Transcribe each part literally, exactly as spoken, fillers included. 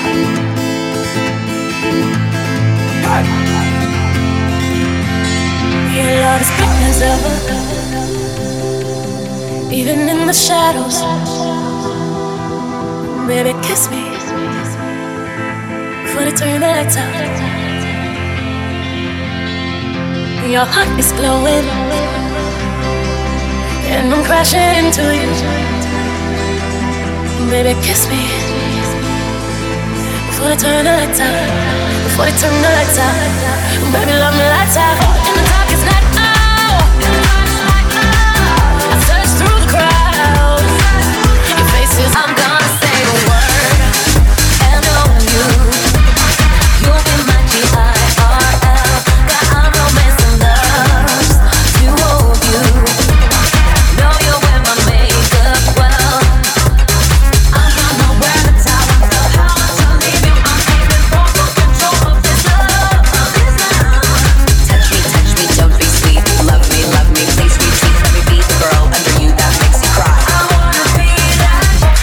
Your love is bright as ever, even in the shadows. Baby, kiss me before they turn the lights out. Your heart is glowing, and I'm crashing into you. Baby, kiss me before they turn the lights out. Before they turn the lights out. Baby, love me lights out. In the darkest night, oh. I search through the crowd. Your face is, I'm gonna say the word. And know you. You'll be my G I R L. Got our romance and loves to hold you. Know you wear my makeup well. I'm not nowhere to tell. I'm so how to leave you. I'm aiming for full control of this love, of this love. Touch me, touch me, don't be sweet. Love me, love me, please retreat. Let me be the girl under you that makes you cry. I wanna be that.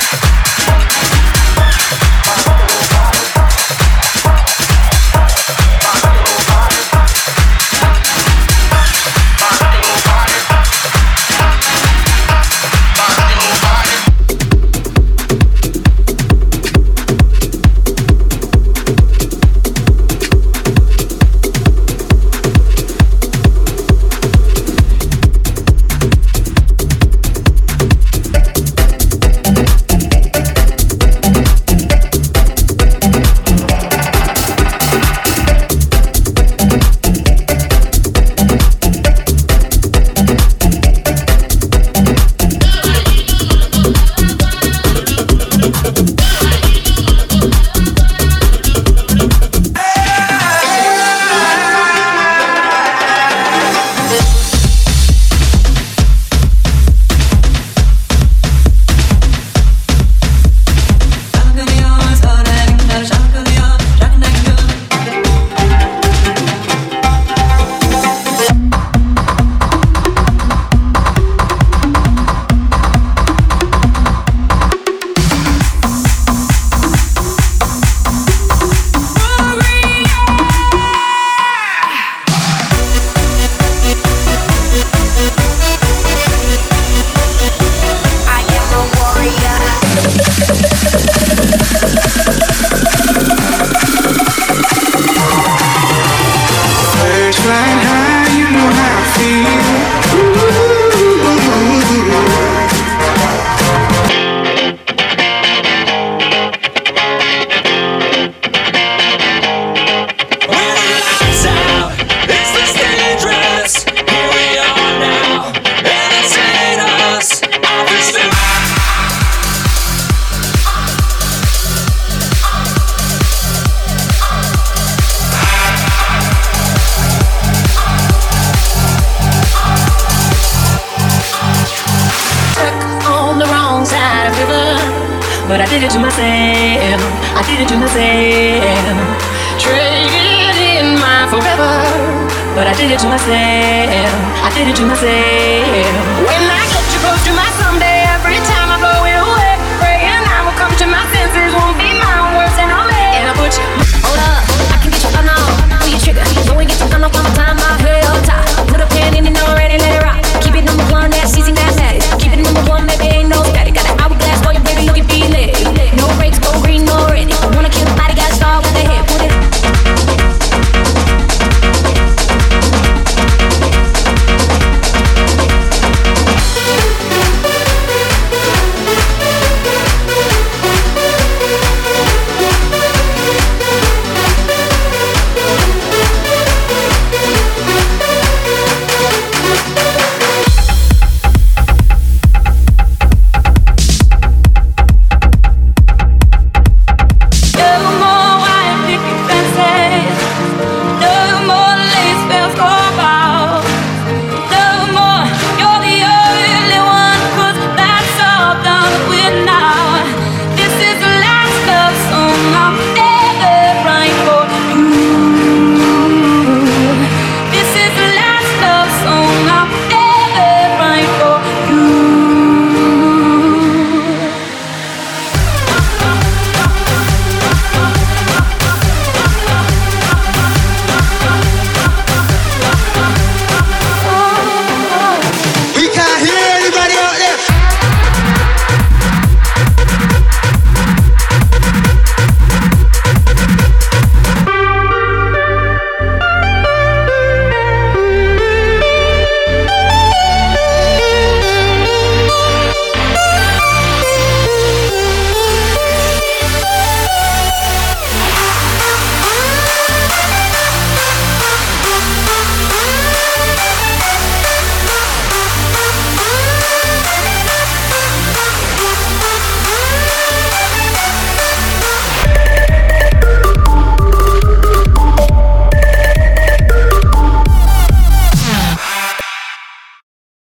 But I did it to myself, I did it to myself. Traded in my forever. But I did it to myself, I did it to myself.